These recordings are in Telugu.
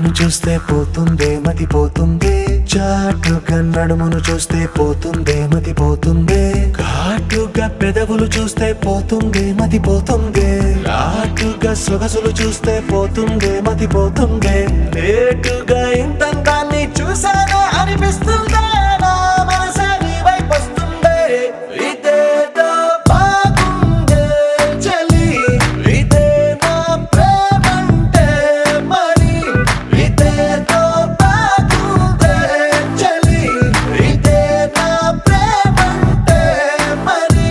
నన్ను చూస్తే పోతుందే మతి పోతుందే, చాటుగా నడుమును చూస్తే పోతుందే మతి పోతుందే, ఘాటుగా పెదవులు చూస్తే పోతుందే మతి పోతుందే, లాటుగా సొగసులు చూస్తే పోతుందే మతి పోతుందే, లేటుగా ఇంతందాన్ని చూసానే అనిపిస్తుందే, నా మనసే నీ వైపు వస్తుందే. ఇదేదో బాగుందే చలి, ఇదే నా ప్రేమంటే మరి, ఇదేదో బాగుందే చలి, ఇదే నా ప్రేమంటే మరి.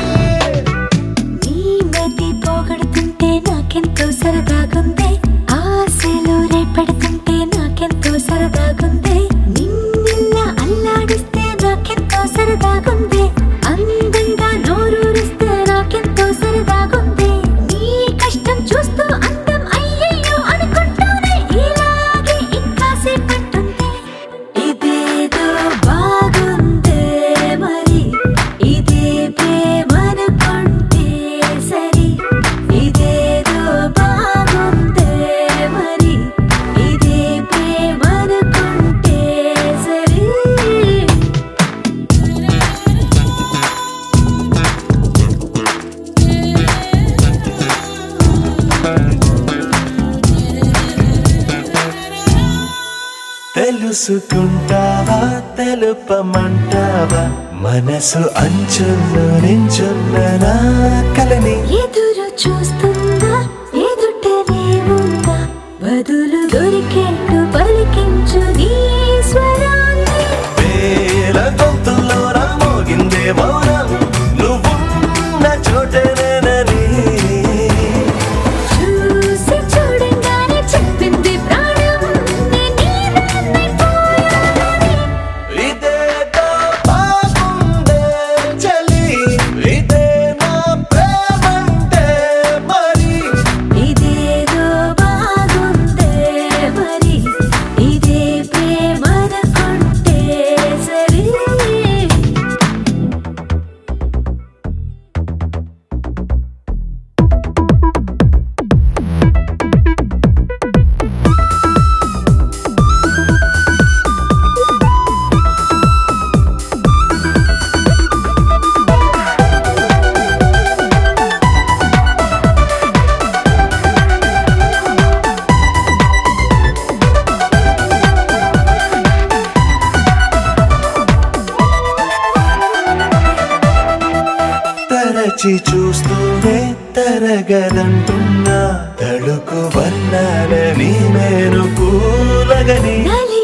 నీ మతి పోగొడుతుంటే నాకెంతో సరదాగుంది, ఆశలు రేపెడుతుంటే నాకెంతో సరదాగుంది, నిన్న అల్లాడిస్తే నాకెంతో సరదాగుంది, అందంగా నోరూరిస్తే నాకెంతో సరదాగుంది, నీ కష్టం చూస్తూ అందం అయ్యయ్యో అనుకుంటూనే ఇలాగే ఇంకాసేపట్టుంది. ఇదేదో బాగుందే మరి, ఇదే ప్రేమనుకుంటే సరి, ఇదేదో బాగుందే మరి, ఇదే ప్రేమనుకుంటే సరి. తెలుసుకుంటావా తెలుపమంటావా, మనసు అంచుల్లో నించున్న నా కలని. ఎదురు చూస్తుందా ఎదుటనే ఉందా, బదులు దొరికేట్టు పలికించు నీ స్వరాన్ని. వేల గొంతుల్లో నా మోగిందే మౌనం, నువ్వున్న చోటనేనని. చూసి చూడంగానే చెప్పింది ప్రాణం, నేను నీదాన్నైపోయానని. ఇదేదో బాగుందే చలి, ఇదే నా ప్రేమంటే మరి, ఇదేదో బాగుందే మరి, ఇదే ప్రేమనుకుంటే సరి. తరచి చూస్తూనే తరగదంటున్నా, తడుకు వర్ణాలని నేను పూలగని. నలి